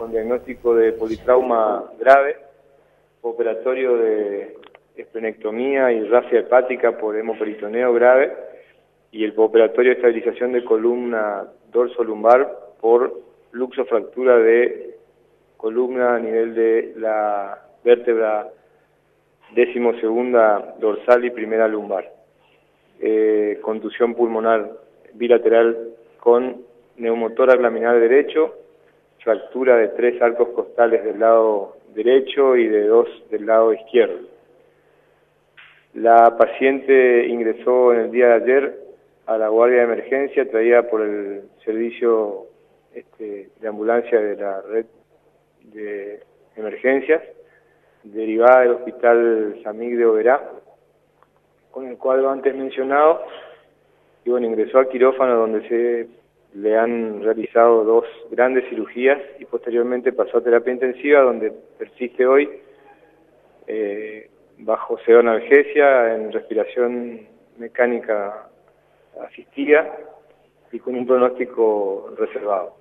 con diagnóstico de politrauma grave, operatorio de esplenectomía y rafia hepática por hemoperitoneo grave, y el operatorio de estabilización de columna dorso-lumbar por luxofractura de columna a nivel de la vértebra 12ª dorsal y primera lumbar. Contusión pulmonar bilateral con neumotórax laminar derecho, fractura de 3 arcos costales del lado derecho y de 2 del lado izquierdo. La paciente ingresó en el día de ayer a la guardia de emergencia traída por el servicio de ambulancia de la red de emergencias, derivada del hospital Samig de Oberá, con el cuadro antes mencionado, y bueno, ingresó al quirófano donde se le han realizado 2 grandes cirugías y posteriormente pasó a terapia intensiva, donde persiste hoy bajo pseudoanalgesia en respiración mecánica asistida y con un pronóstico reservado.